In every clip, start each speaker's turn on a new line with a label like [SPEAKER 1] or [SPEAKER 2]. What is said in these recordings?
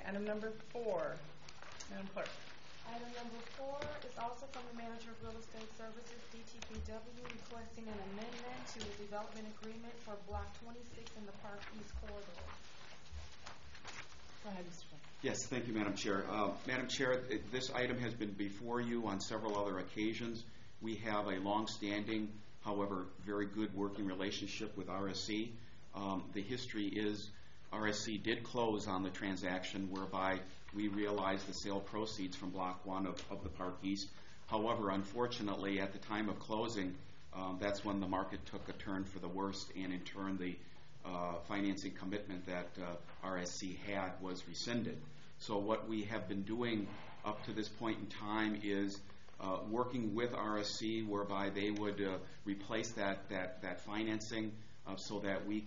[SPEAKER 1] Item number 4, Madam Clerk.
[SPEAKER 2] Item number 4 is also from the Manager of Real Estate Services, DTPW, requesting an amendment to the development agreement for Block 26 in the Park East Corridor.
[SPEAKER 1] Go ahead, Mr. Chair.
[SPEAKER 3] Yes, thank you, Madam Chair. Madam Chair, this item has been before you on several other occasions. We have a long-standing, however, very good working relationship with RSC. The history is RSC did close on the transaction whereby we realized the sale proceeds from Block 1 of the Park East. However, unfortunately, at the time of closing, that's when the market took a turn for the worst, and in turn the financing commitment that RSC had was rescinded. So what we have been doing up to this point in time is working with RSC whereby they would replace that financing so that we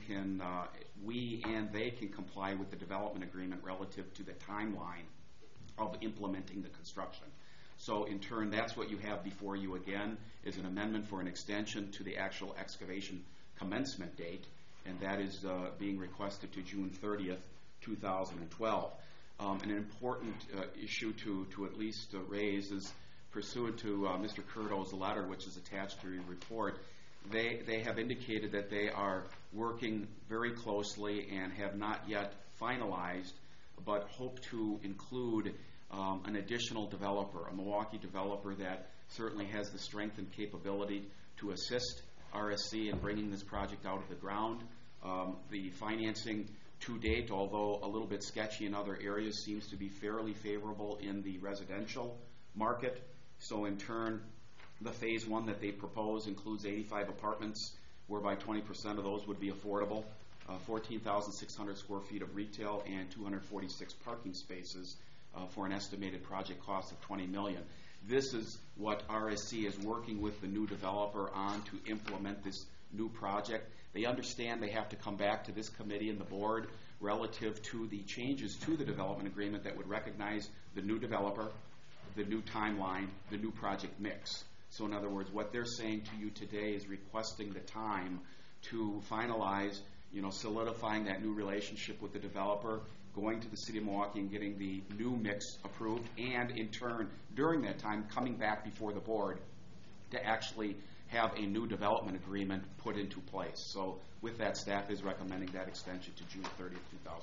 [SPEAKER 3] and they can comply with the development agreement relative to the timeline of implementing the construction. So in turn, that's what you have before you again is an amendment for an extension to the actual excavation commencement date, and that is being requested to June 30th, 2012. An important issue to at least raise is pursuant to Mr. Curto's letter, which is attached to your report. They have indicated that they are working very closely and have not yet finalized, but hope to include an additional developer, a Milwaukee developer that certainly has the strength and capability to assist RSC in bringing this project out of the ground. The financing to date, although a little bit sketchy in other areas, seems to be fairly favorable in the residential market. So in turn, the phase 1 that they propose includes 85 apartments, whereby 20% of those would be affordable, 14,600 square feet of retail, and 246 parking spaces for an estimated project cost of $20 million. This is what RSC is working with the new developer on to implement this new project. They understand they have to come back to this committee and the board relative to the changes to the development agreement that would recognize the new developer, the new timeline, the new project mix. So in other words, what they're saying to you today is requesting the time to finalize, solidifying that new relationship with the developer, going to the City of Milwaukee and getting the new mix approved, and in turn, during that time, coming back before the board to actually have a new development agreement put into place. So with that, staff is recommending that extension to June 30th,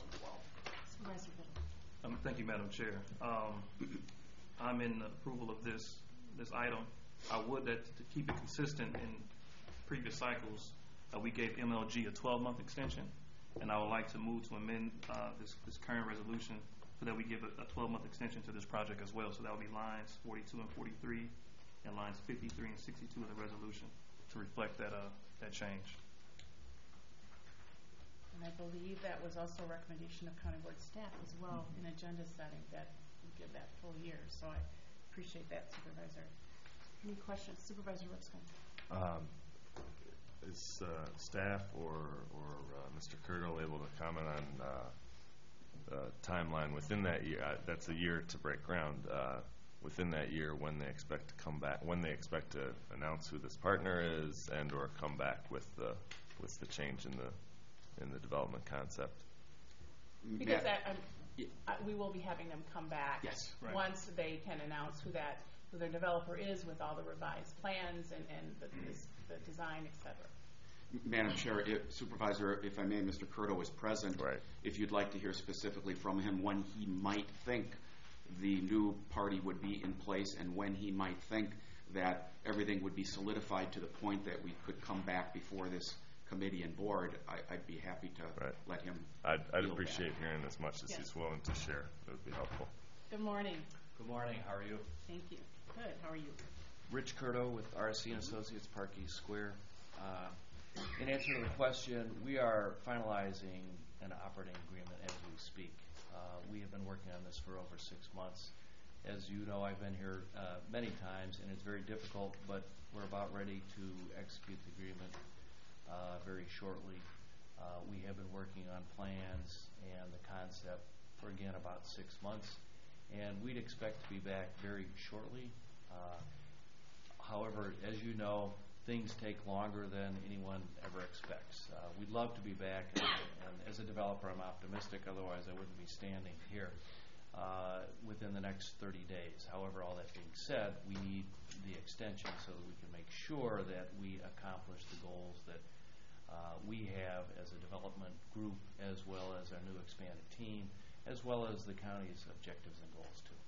[SPEAKER 3] 2012.
[SPEAKER 4] Thank you, Madam Chair. I'm in approval of this item. I would that to keep it consistent in previous cycles, we gave MLG a 12-month extension, and I would like to move to amend this current resolution so that we give a 12-month extension to this project as well. So that would be lines 42 and 43 and lines 53 and 62 of the resolution to reflect that change.
[SPEAKER 1] And I believe that was also a recommendation of County Board staff as well in agenda setting that we give that full year. So I appreciate that, Supervisor. Any questions? Supervisor Lipscomb.
[SPEAKER 5] Is staff or Mr. Curto able to comment on the timeline within that year? That's a year to break ground. Within that year, when they expect to come back, when they expect to announce who this partner is, and/or come back with the change in the development concept.
[SPEAKER 1] Because we will be having them come back.
[SPEAKER 3] Yes, right.
[SPEAKER 1] Once they can announce who their developer is with all the revised plans and the design, etc.
[SPEAKER 3] Madam Chair, Supervisor, if I may, Mr. Curto is present.
[SPEAKER 5] Right.
[SPEAKER 3] If you'd like to hear specifically from him when he might think the new party would be in place and when he might think that everything would be solidified to the point that we could come back before this committee and board, I'd be happy to let him.
[SPEAKER 5] I'd appreciate hearing as much as he's willing to share. It would be helpful.
[SPEAKER 1] Good morning.
[SPEAKER 6] Good morning. How are you?
[SPEAKER 1] Thank you. Good. How are you?
[SPEAKER 6] Rich Curto with RSC & Associates, Park East Square. In answer to the question, we are finalizing an operating agreement as we speak. We have been working on this for over 6 months. As you know, I've been here many times, and it's very difficult, but we're about ready to execute the agreement very shortly. We have been working on plans and the concept for, again, about 6 months, and we'd expect to be back very shortly. However, as you know, things take longer than anyone ever expects. We'd love to be back, and as a developer, I'm optimistic. Otherwise, I wouldn't be standing here. within the next 30 days. However, all that being said, we need the extension so that we can make sure that we accomplish the goals that we have as a development group, as well as our new expanded team, as well as the county's objectives and goals too.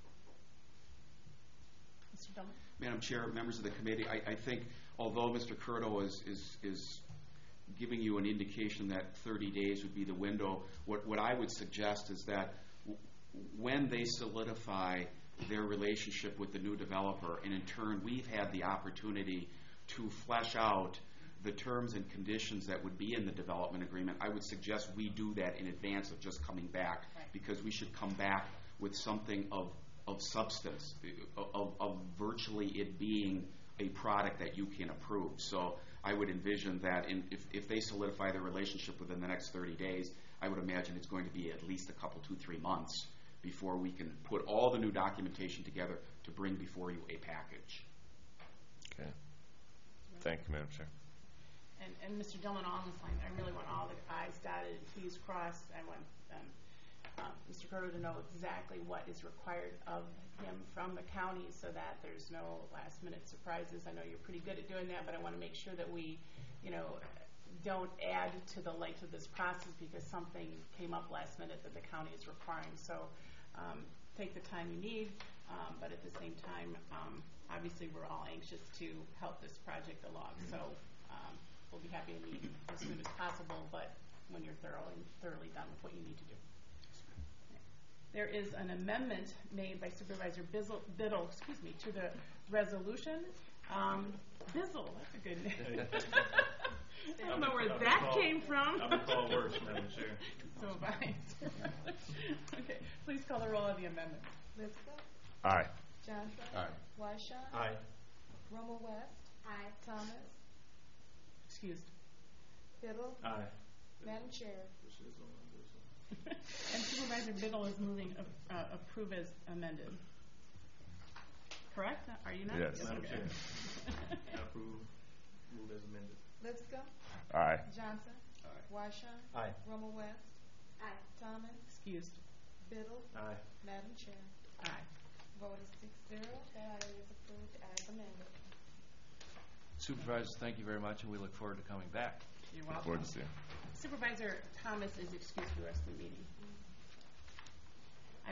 [SPEAKER 1] Mr. Dillon?
[SPEAKER 3] Madam Chair, members of the committee, I think although Mr. Curto is giving you an indication that 30 days would be the window, what I would suggest is that when they solidify their relationship with the new developer, and in turn we've had the opportunity to flesh out the terms and conditions that would be in the development agreement, I would suggest we do that in advance of just coming back, because we should come back with something of substance, of virtually it being a product that you can approve. So I would envision that if they solidify their relationship within the next 30 days, I would imagine it's going to be at least a couple, 2-3 months before we can put all the new documentation together to bring before you a package.
[SPEAKER 5] Okay. Thank you, Madam Chair.
[SPEAKER 1] And Mr. Dillon, on this line, I really want all the I's dotted, T's crossed. I want Mr. Curto to know exactly what is required of him from the county so that there's no last-minute surprises. I know you're pretty good at doing that, but I want to make sure that we, don't add to the length of this process because something came up last minute that the county is requiring. So take the time you need, but at the same time, obviously we're all anxious to help this project along. So we'll be happy to meet as soon as possible, but when you're thoroughly done with what you need to do. There is an amendment made by Supervisor Biddle, to the resolution. Bizzle, that's a good name. I don't know where that came from.
[SPEAKER 4] I've been called worse, Madam Chair.
[SPEAKER 1] So have I. Okay, please call the roll of the amendment.
[SPEAKER 2] Lipscomb.
[SPEAKER 5] Aye.
[SPEAKER 2] Johnson.
[SPEAKER 5] Aye.
[SPEAKER 2] Wyshaw.
[SPEAKER 4] Aye.
[SPEAKER 2] Romo West. Aye. Thomas.
[SPEAKER 1] Excused.
[SPEAKER 2] Biddle.
[SPEAKER 4] Aye.
[SPEAKER 2] Madam Chair.
[SPEAKER 1] And Supervisor Biddle is moving approve as amended. Correct? Are you not?
[SPEAKER 5] Yes.
[SPEAKER 4] Madam
[SPEAKER 1] Okay.
[SPEAKER 4] Chair. I approve. Move as amended.
[SPEAKER 2] Lipscomb.
[SPEAKER 5] Aye.
[SPEAKER 2] Johnson.
[SPEAKER 3] Aye.
[SPEAKER 2] Wyshaw.
[SPEAKER 4] Aye.
[SPEAKER 2] Romo West. Aye. Thomas.
[SPEAKER 1] Excused.
[SPEAKER 2] Biddle.
[SPEAKER 4] Aye.
[SPEAKER 2] Madam Chair.
[SPEAKER 1] Aye.
[SPEAKER 2] Vote is 6-0. That item is approved as amended.
[SPEAKER 6] Supervisors, thank you very much, and we look forward to coming back.
[SPEAKER 1] You're
[SPEAKER 5] Look
[SPEAKER 1] welcome.
[SPEAKER 5] forward to seeing you.
[SPEAKER 1] Supervisor Thomas is excused for the rest of the meeting.